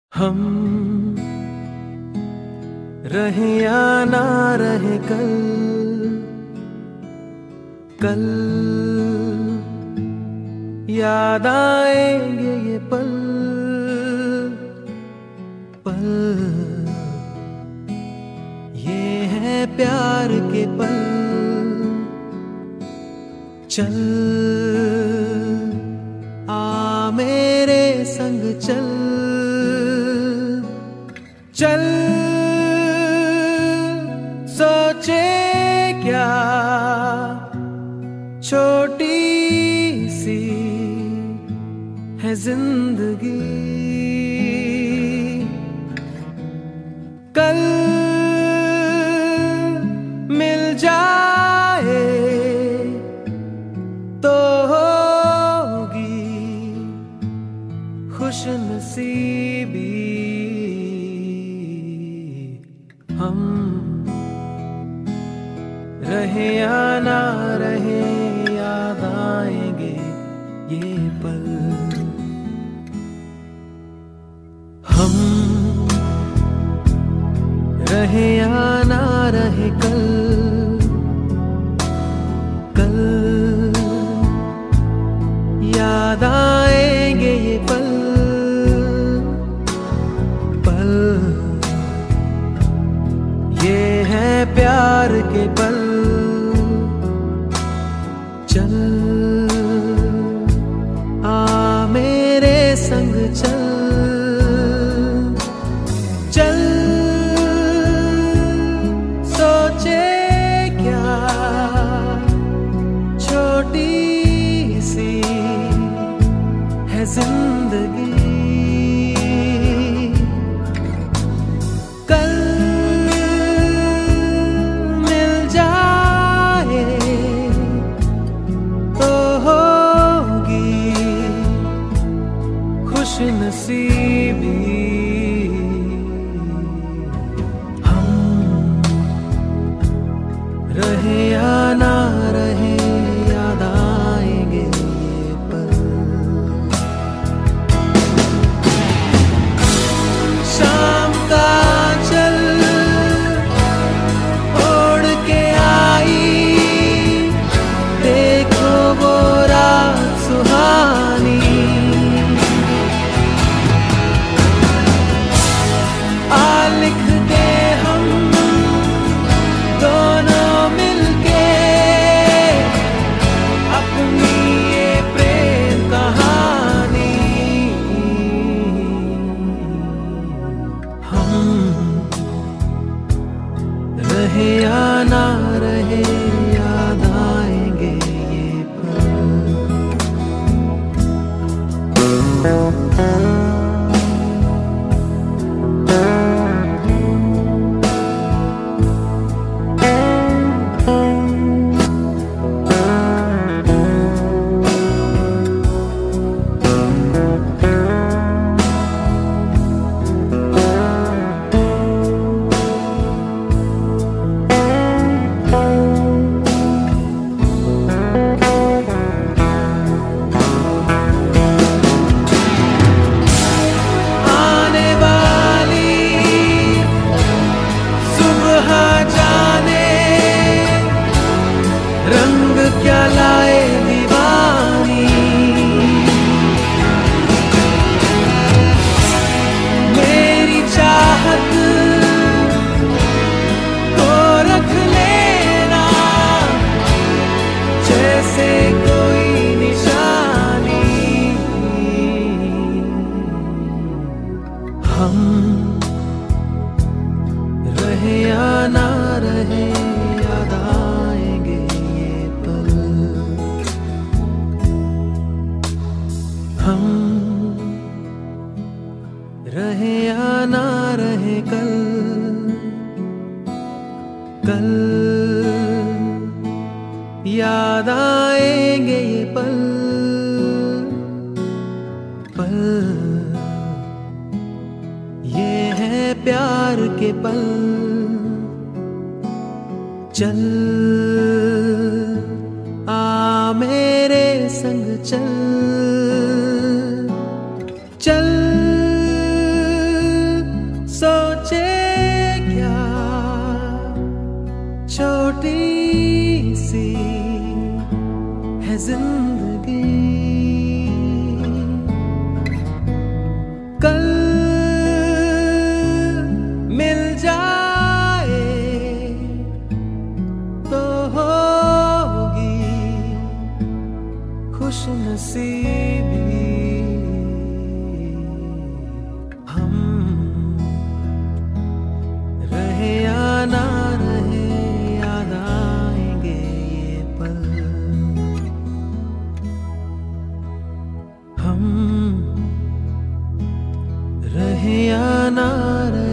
हम रहे या ना रहे कल, कल याद आएंगे ये पल, पल ये है प्यार के पल। चल आ मेरे संग चल, चल सोचे क्या छोटी सी है जिंदगी। कल मिल जाए तो होगी खुशनसीबी। हम रहे या ना रहे याद आएंगे ये पल। हम रहे या ना रहे कल, कल याद आएंगे ये पल, पल ये है प्यार के पल। चल आ मेरे संग चल, चल सोचे क्या छोटी सी है जिंदगी। कल मिल जाए तो होगी खुशनसीबी। हम रहे या ना रहे याद आएंगे ये पल। शाम का चल ओढ़ के आई, देखो वो रात सुहानी। आ लिख दे हम दोनों मिलके अपनी ये प्रेम कहानी। हम रहे या ना रहे याद आएंगे ये पल। आने वाली सुबह जाने रंग क्या लाए दीवानी। मेरी चाहत को रख लेना जैसे कोई निशानी। हम रहे या ना रहे याद आएंगे ये पल। हम रहे या ना रहे कल, कल याद आएंगे ये पल, पल ये है प्यार के पल। चल आ मेरे संग चल, चल छोटी सी है जिंदगी, कल मिल जाए तो होगी खुश नसीबी। हम रहे या ना रहे, याद आएंगे ये पल। हम रहे या ना रहे,